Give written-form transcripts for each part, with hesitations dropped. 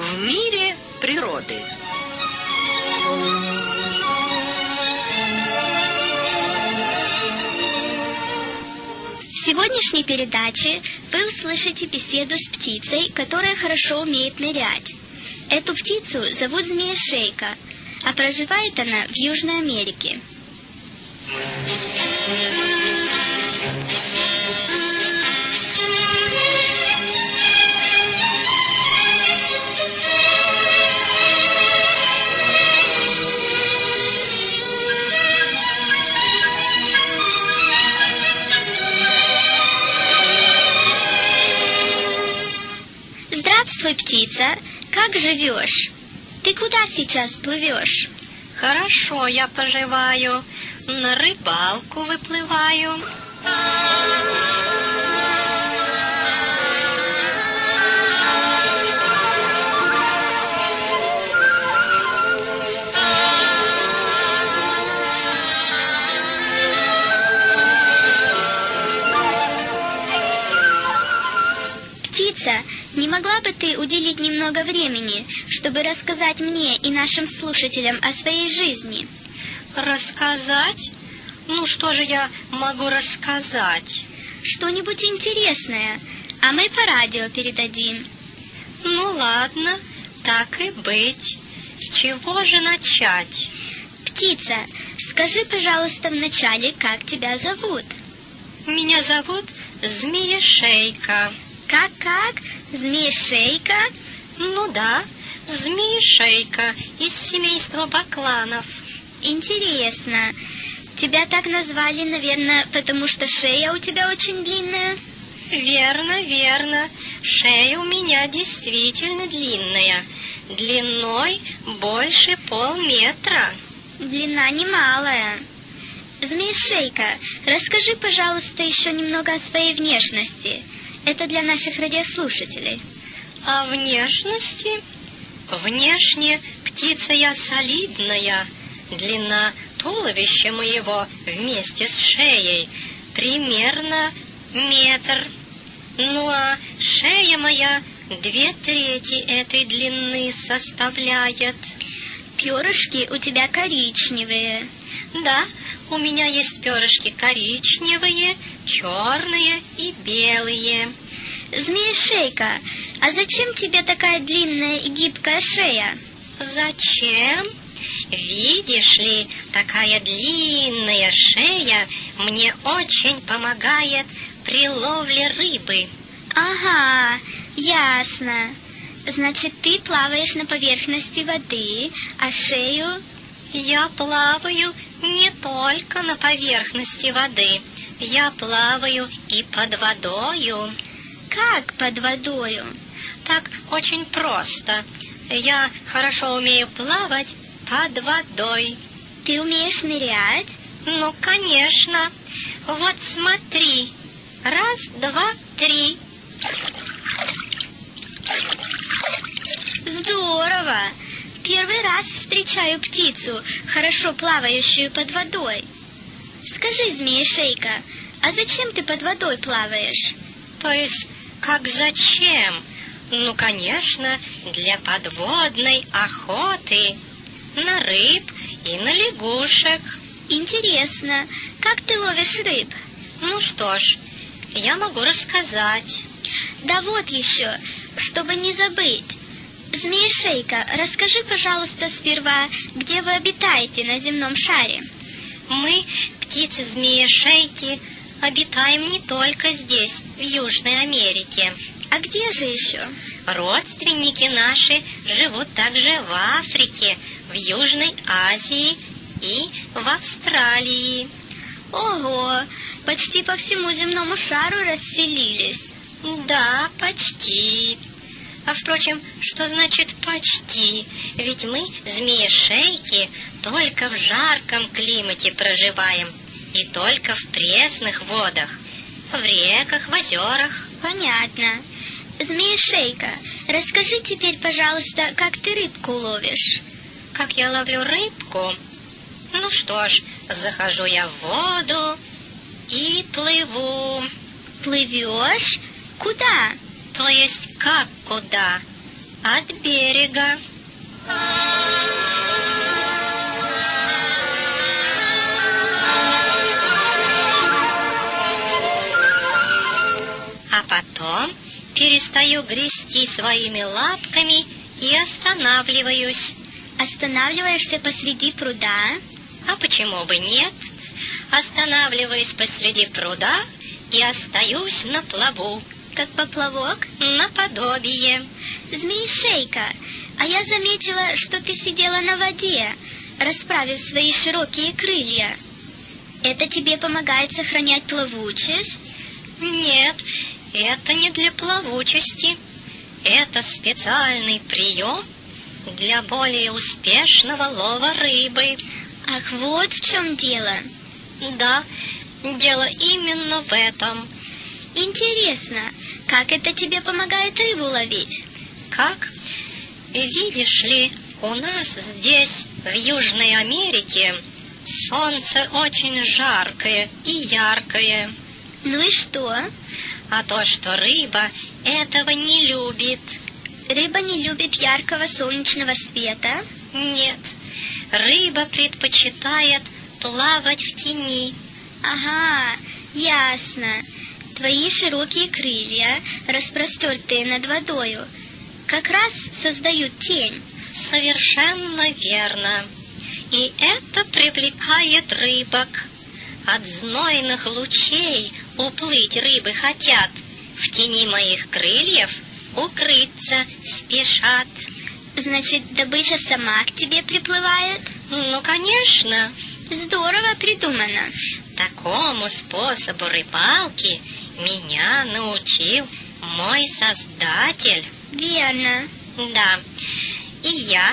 в мире природы. В сегодняшней передаче вы услышите беседу с птицей, которая хорошо умеет нырять. Эту птицу зовут змея-шейка, а проживает она в Южной Америке. Здравствуй, птица! Как живешь? Ты куда сейчас плывешь? Хорошо я поживаю, на рыбалку выплываю. Птица, не могла бы ты уделить немного времени, чтобы рассказать мне и нашим слушателям о своей жизни? Рассказать? Ну что же я могу рассказать? Что-нибудь интересное, а мы по радио передадим. Ну ладно, так и быть. С чего же начать? Птица, скажи, пожалуйста, вначале, как тебя зовут? Меня зовут Змея-шейка. Как? Змея-шейка? Ну да, Змея-шейка из семейства бакланов. Интересно. Тебя так назвали, наверное, потому что шея у тебя очень длинная? Верно. Шея у меня действительно длинная. Длиной больше полметра. Длина немалая. Змея-шейка, расскажи, пожалуйста, еще немного о своей внешности. Это для наших радиослушателей. О внешности? Внешне птица я солидная. Длина туловища моего вместе с шеей примерно метр. Ну а шея моя 2/3 этой длины составляет. Перышки у тебя коричневые. Да, у меня есть перышки коричневые, черные и белые. Змея-шейка, а зачем тебе такая длинная и гибкая шея? Зачем? Видишь ли, такая длинная шея мне очень помогает при ловле рыбы. Ага, ясно. Значит, ты плаваешь на поверхности воды, а шею... Я плаваю не только на поверхности воды. Я плаваю и под водою. Как под водою? Так очень просто. Я хорошо умею плавать под водой. Ты умеешь нырять? Ну, конечно. Вот смотри. 1, 2, 3. Здорово! Первый раз встречаю птицу, хорошо плавающую под водой. Скажи, змея-шейка, а зачем ты под водой плаваешь? То есть, как зачем? Ну, конечно, для подводной охоты на рыб и на лягушек. Интересно, как ты ловишь рыб? Ну что ж, я могу рассказать. Да вот еще, чтобы не забыть. Змея-шейка, расскажи, пожалуйста, сперва, где вы обитаете на земном шаре. Мы, птицы змея-шейки, обитаем не только здесь, в Южной Америке. А где же еще? Родственники наши живут также в Африке, в Южной Азии и в Австралии. Ого, почти по всему земному шару расселились. Да, почти. А впрочем, что значит почти? Ведь мы, змеи-шейки, только в жарком климате проживаем. И только в пресных водах. В реках, в озерах. Понятно. Змея-шейка, расскажи теперь, пожалуйста, как ты рыбку ловишь? Как я ловлю рыбку? Ну что ж, захожу я в воду и плыву. Плывешь? Куда? То есть как куда? от берега. А потом перестаю грести своими лапками и останавливаюсь. Останавливаешься посреди пруда? А почему бы нет? Останавливаюсь посреди пруда и остаюсь на плаву. Как поплавок? Наподобие. Змеишейка, а я заметила, что ты сидела на воде, расправив свои широкие крылья. Это тебе помогает сохранять плавучесть? Нет, это не для плавучести. Это специальный прием для более успешного лова рыбы. Ах, вот в чем дело. Да, дело именно в этом. Интересно, как это тебе помогает рыбу ловить? Как? Видишь ли, у нас здесь, в Южной Америке, солнце очень жаркое и яркое. Ну и что? А то, что рыба этого не любит. Рыба не любит яркого солнечного света? Нет, рыба предпочитает плавать в тени. Ага, ясно. Твои широкие крылья, распростертые над водою, как раз создают тень. Совершенно верно. И это привлекает рыбок. От знойных лучей уплыть рыбы хотят. В тени моих крыльев укрыться спешат. Значит, добыча сама к тебе приплывает? Ну, конечно. Здорово придумано. Такому способу рыбалки меня научил мой Создатель. Верно. Да. И я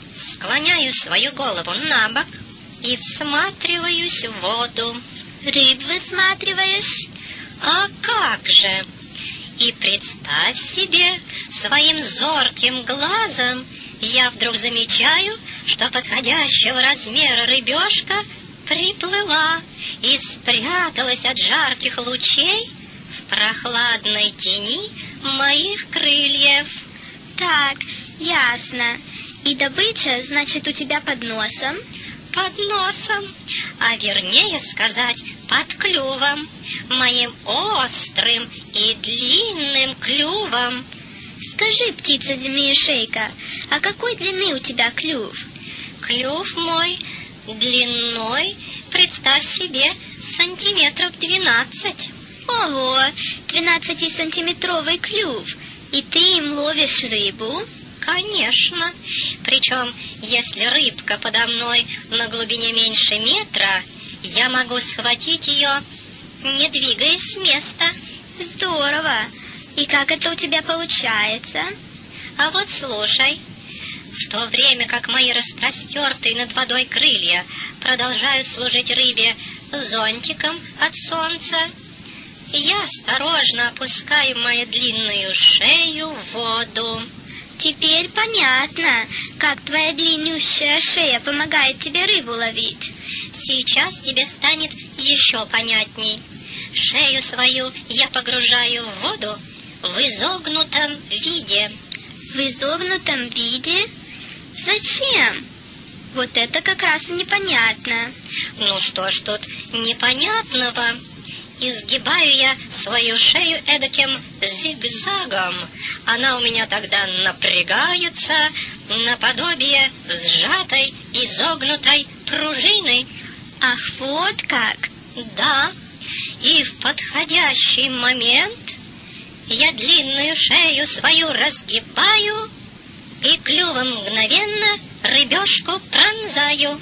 склоняю свою голову на бок и всматриваюсь в воду. Рыб высматриваешь? А как же? И представь себе, своим зорким глазом я вдруг замечаю, что подходящего размера рыбешка приплыла и спряталась от жарких лучей в прохладной тени моих крыльев. Так, ясно. И добыча, значит, у тебя под носом? Под носом, а вернее сказать, под клювом, моим острым и длинным клювом. Скажи, птица-змеишейка, а какой длины у тебя клюв? Клюв мой длиной, представь себе, сантиметров 12. Ого, 12-сантиметровый клюв. И ты им ловишь рыбу? Конечно. Причем, если рыбка подо мной на глубине меньше метра, я могу схватить ее, не двигаясь с места. Здорово. И как это у тебя получается? А вот слушай. В то время как мои распростертые над водой крылья продолжают служить рыбе зонтиком от солнца, я осторожно опускаю мою длинную шею в воду. Теперь понятно, как твоя длиннющая шея помогает тебе рыбу ловить. Сейчас тебе станет еще понятней. Шею свою я погружаю в воду в изогнутом виде. В изогнутом виде? Зачем? Вот это как раз непонятно. Ну что ж тут непонятного? Изгибаю я свою шею эдаким зигзагом. Она у меня тогда напрягается наподобие сжатой, изогнутой пружины. Ах, вот как! Да, и в подходящий момент я длинную шею свою разгибаю и клювом мгновенно рыбешку пронзаю.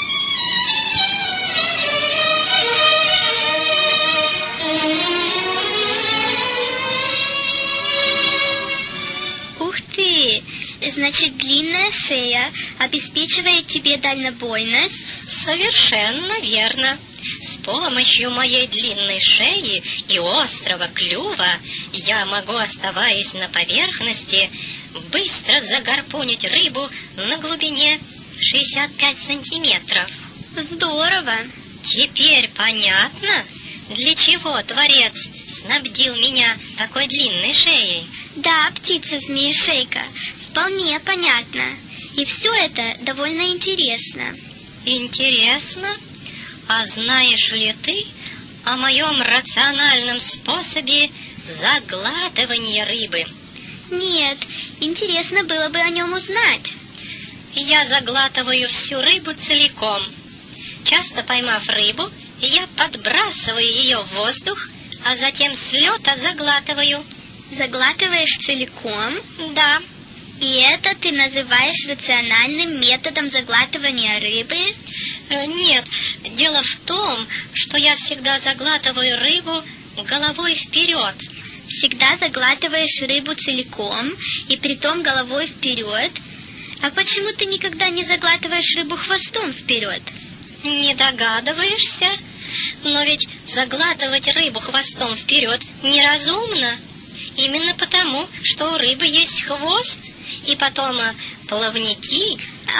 Ух ты! Значит, длинная шея обеспечивает тебе дальнобойность? Совершенно верно. С помощью моей длинной шеи и острого клюва я могу, оставаясь на поверхности, быстро загарпунить рыбу на глубине 65 сантиметров. Здорово! Теперь понятно, для чего Творец снабдил меня такой длинной шеей? Да, птица-змеишейка, Вполне понятно. И все это довольно интересно. Интересно? А знаешь ли ты о моем рациональном способе заглатывания рыбы? Нет, интересно было бы о нем узнать. Я заглатываю всю рыбу целиком. Часто поймав рыбу, я подбрасываю ее в воздух, а затем с лета заглатываю. Заглатываешь целиком? Да. И это ты называешь рациональным методом заглатывания рыбы? Нет, дело в том, что я всегда заглатываю рыбу головой вперед. Всегда заглатываешь рыбу целиком и притом головой вперед? А почему ты никогда не заглатываешь рыбу хвостом вперед? Не догадываешься? Но ведь заглатывать рыбу хвостом вперед неразумно. Именно потому, что у рыбы есть хвост, и потом плавники.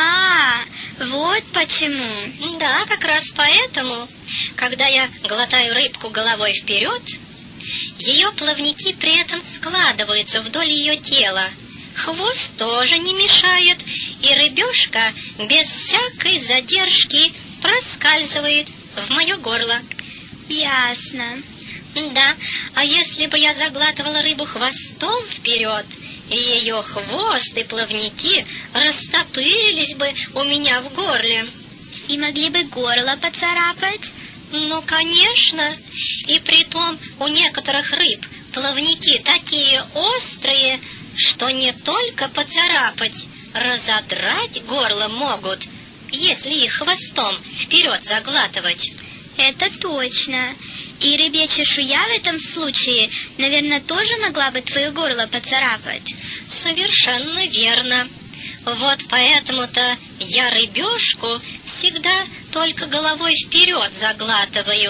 Вот почему. Да, как раз поэтому, когда я глотаю рыбку головой вперед, ее плавники при этом складываются вдоль ее тела. Хвост тоже не мешает, и рыбешка без всякой задержки проскальзывает в мое горло. Ясно. Да, а если бы я заглатывала рыбу хвостом вперед, и ее хвост и плавники растопырились бы у меня в горле. И могли бы горло поцарапать? Ну, конечно. И притом у некоторых рыб плавники такие острые, что не только поцарапать, разодрать горло могут, если их хвостом вперед заглатывать. Это точно. И рыбья чешуя в этом случае, наверное, тоже могла бы твое горло поцарапать. Совершенно верно. Вот поэтому-то я рыбешку всегда только головой вперед заглатываю.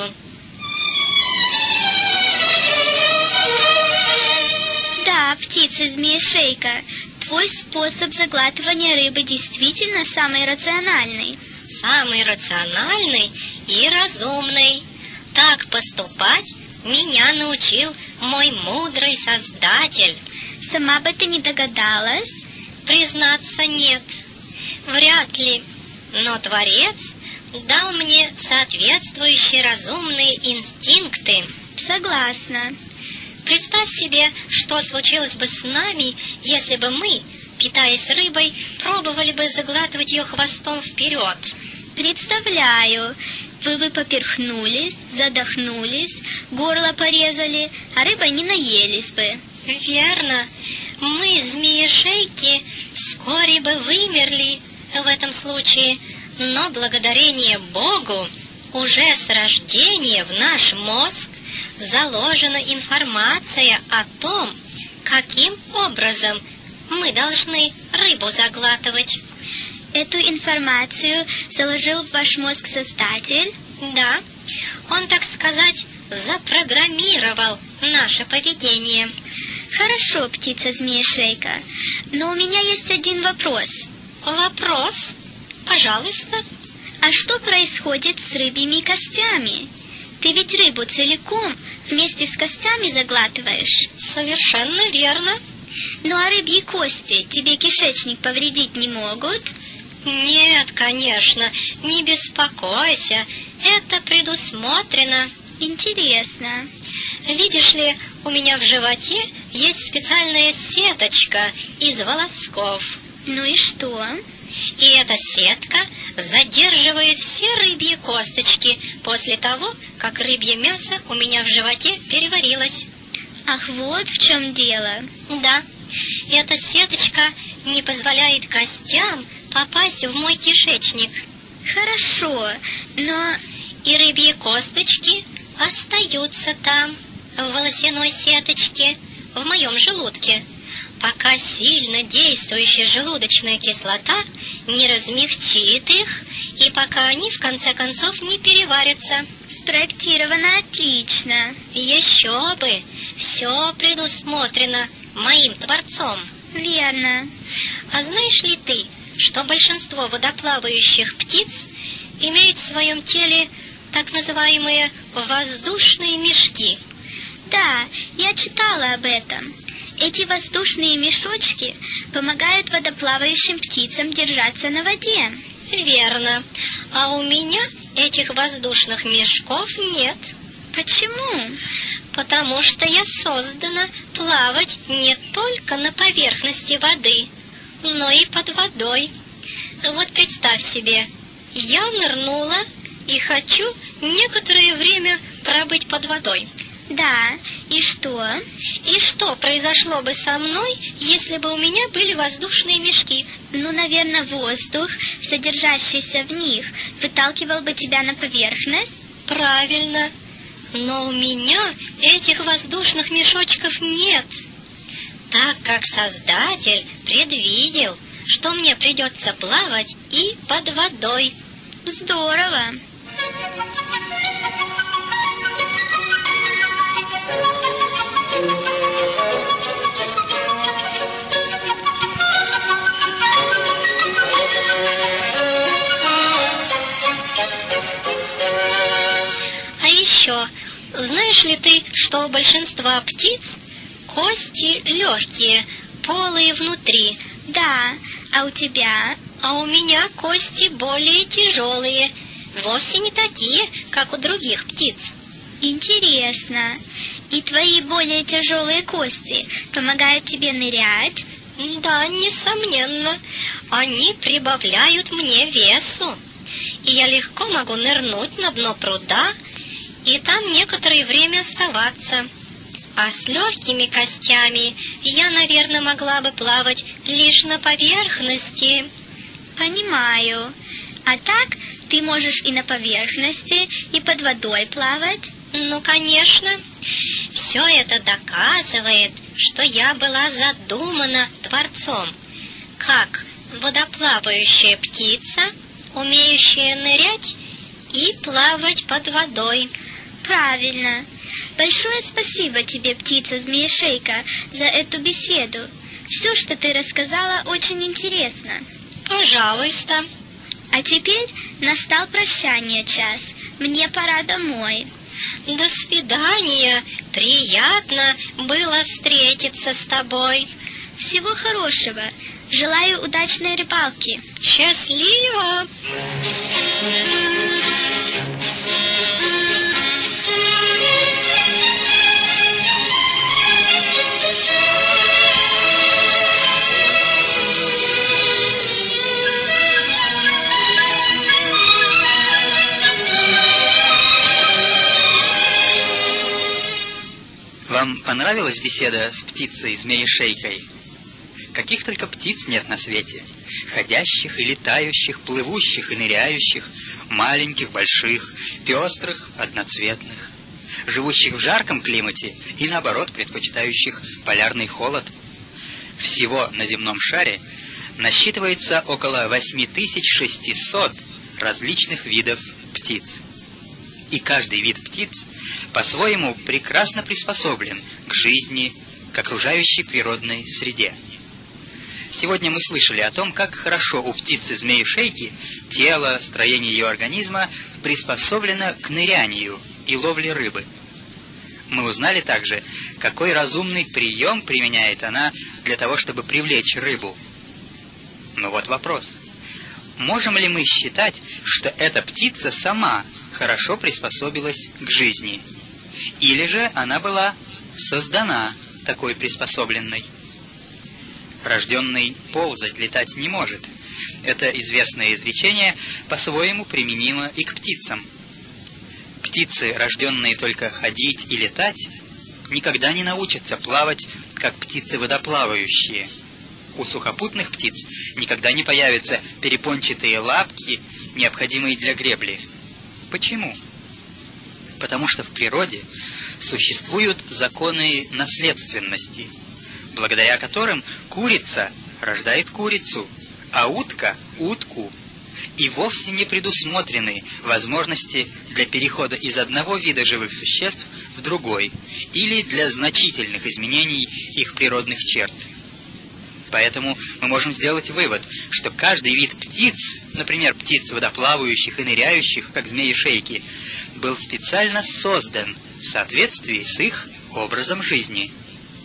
Да, птица-змеешейка, твой способ заглатывания рыбы действительно самый рациональный. Самый рациональный и разумный. Так поступать меня научил мой мудрый Создатель. Сама бы ты не догадалась? Признаться, нет. Вряд ли. Но Творец дал мне соответствующие разумные инстинкты. Согласна. Представь себе, что случилось бы с нами, если бы мы, питаясь рыбой, пробовали бы заглатывать ее хвостом вперед. Представляю. Вы бы поперхнулись, задохнулись, горло порезали, а рыбой не наелись бы. Верно. Мы, змеешейки, вскоре бы вымерли в этом случае, но благодарение Богу уже с рождения в наш мозг заложена информация о том, каким образом мы должны рыбу заглатывать. Эту информацию заложил в ваш мозг Создатель? Да, он, так сказать, запрограммировал наше поведение. Хорошо, птица-змеешейка, но у меня есть один вопрос. Вопрос? Пожалуйста. А что происходит с рыбьими костями? Ты ведь рыбу целиком вместе с костями заглатываешь? Совершенно верно. Ну а рыбьи кости тебе кишечник повредить не могут? Нет, конечно, не беспокойся, это предусмотрено. Интересно. Видишь ли, у меня в животе есть специальная сеточка из волосков. Ну и что? И эта сетка задерживает все рыбьи косточки после того, как рыбье мясо у меня в животе переварилось. Ах, вот в чем дело. Да, эта сеточка не позволяет костям попасть в мой кишечник. Хорошо, но... И рыбьи косточки остаются там, в волосяной сеточке, в моем желудке, пока сильно действующая желудочная кислота не размягчит их, и пока они, в конце концов, не переварятся. Спроектировано отлично. Еще бы! Все предусмотрено моим Творцом. Верно. А знаешь ли ты, что большинство водоплавающих птиц имеют в своем теле так называемые воздушные мешки? Да, я читала об этом. Эти воздушные мешочки помогают водоплавающим птицам держаться на воде. Верно. А у меня этих воздушных мешков нет. Почему? Потому что я создана плавать не только на поверхности воды, но и под водой. Вот представь себе, я нырнула и хочу некоторое время пробыть под водой. Да, и что? И что произошло бы со мной, если бы у меня были воздушные мешки? Ну, наверное, воздух, содержащийся в них, выталкивал бы тебя на поверхность? Правильно. Но у меня этих воздушных мешочков нет, так как Создатель предвидел, что мне придется плавать и под водой. Здорово! А еще, знаешь ли ты, что у большинства птиц кости легкие, полые внутри? Да, а у тебя? А у меня кости более тяжелые, вовсе не такие, как у других птиц. Интересно. И твои более тяжелые кости помогают тебе нырять? Да, несомненно. Они прибавляют мне весу. И я легко могу нырнуть на дно пруда и там некоторое время оставаться. А с легкими костями я, наверное, могла бы плавать лишь на поверхности. Понимаю. А так ты можешь и на поверхности, и под водой плавать? Ну, конечно. Все это доказывает, что я была задумана Творцом, как водоплавающая птица, умеющая нырять и плавать под водой. Правильно. Большое спасибо тебе, птица-змеешейка, за эту беседу. Все, что ты рассказала, очень интересно. Пожалуйста. А теперь настал прощание час. Мне пора домой. До свидания. Приятно было встретиться с тобой. Всего хорошего. Желаю удачной рыбалки. Счастливо. Вам понравилась беседа с птицей-змеешейкой? Каких только птиц нет на свете. Ходящих и летающих, плывущих и ныряющих, маленьких, больших, пестрых, одноцветных. Живущих в жарком климате и, наоборот, предпочитающих полярный холод. Всего на земном шаре насчитывается около 8600 различных видов птиц. И каждый вид птиц по-своему прекрасно приспособлен к жизни, к окружающей природной среде. Сегодня мы слышали о том, как хорошо у птицы-змеешейки тело, строение ее организма приспособлено к нырянию и ловле рыбы. Мы узнали также, какой разумный прием применяет она для того, чтобы привлечь рыбу. Но вот вопрос. Можем ли мы считать, что эта птица сама хорошо приспособилась к жизни? Или же она была создана такой приспособленной? Рожденный ползать, летать не может. Это известное изречение по-своему применимо и к птицам. Птицы, рожденные только ходить и летать, никогда не научатся плавать, как птицы водоплавающие. У сухопутных птиц никогда не появятся перепончатые лапки, необходимые для гребли. Почему? Потому что в природе существуют законы наследственности, благодаря которым курица рождает курицу, а утка – утку. И вовсе не предусмотрены возможности для перехода из одного вида живых существ в другой или для значительных изменений их природных черт. Поэтому мы можем сделать вывод, что каждый вид птиц, например, птиц водоплавающих и ныряющих, как змеи-шейки, был специально создан в соответствии с их образом жизни.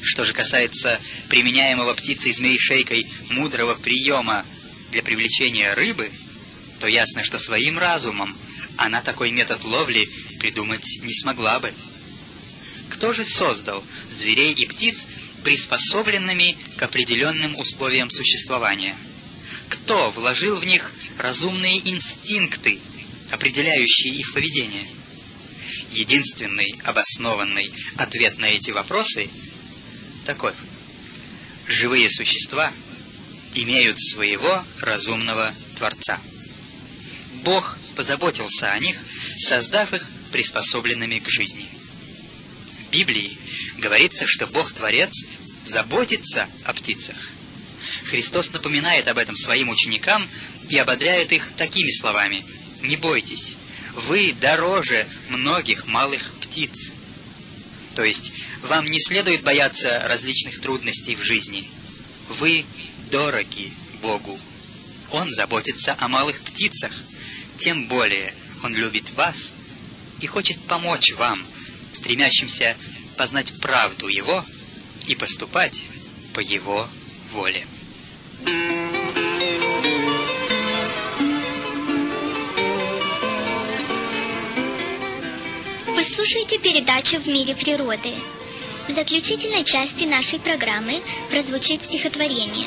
Что же касается применяемого птицей змеи-шейкой мудрого приема для привлечения рыбы, то ясно, что своим разумом она такой метод ловли придумать не смогла бы. Кто же создал зверей и птиц приспособленными к определенным условиям существования? Кто вложил в них разумные инстинкты, определяющие их поведение? Единственный обоснованный ответ на эти вопросы такой: живые существа имеют своего разумного Творца. Бог позаботился о них, создав их приспособленными к жизни. В Библии говорится, что Бог-творец заботится о птицах. Христос напоминает об этом своим ученикам и ободряет их такими словами: «Не бойтесь, вы дороже многих малых птиц». То есть вам не следует бояться различных трудностей в жизни. Вы дороги Богу. Он заботится о малых птицах. Тем более Он любит вас и хочет помочь вам, стремящимся познать правду Его и поступать по Его воле. Вы слушаете передачу «В мире природы». В заключительной части нашей программы прозвучит стихотворение.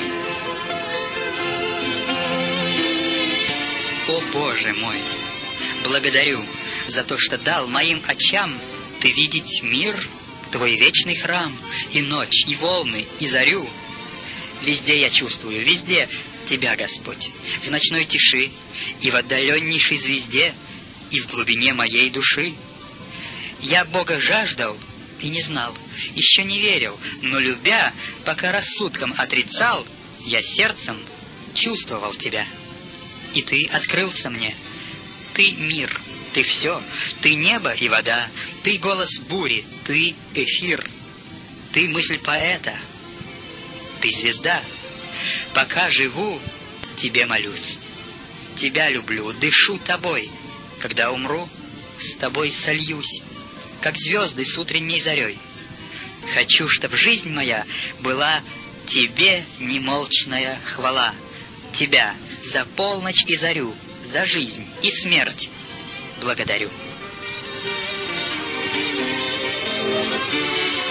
О Боже мой, благодарю за то, что дал моим очам Ты видеть мир, Твой вечный храм, и ночь, и волны, и зарю. Везде я чувствую, везде Тебя, Господь, в ночной тиши, и в отдаленнейшей звезде, и в глубине моей души. Я Бога жаждал и не знал, еще не верил, но любя, пока рассудком отрицал, я сердцем чувствовал Тебя. И Ты открылся мне. Ты мир, Ты все, Ты небо и вода, Ты голос бури, Ты эфир, Ты мысль поэта, Ты звезда. Пока живу, Тебе молюсь, Тебя люблю, дышу Тобой. Когда умру, с Тобой сольюсь, как звезды с утренней зарей. Хочу, чтоб жизнь моя была Тебе немолчная хвала. Тебя за полночь и зарю, за жизнь и смерть благодарю.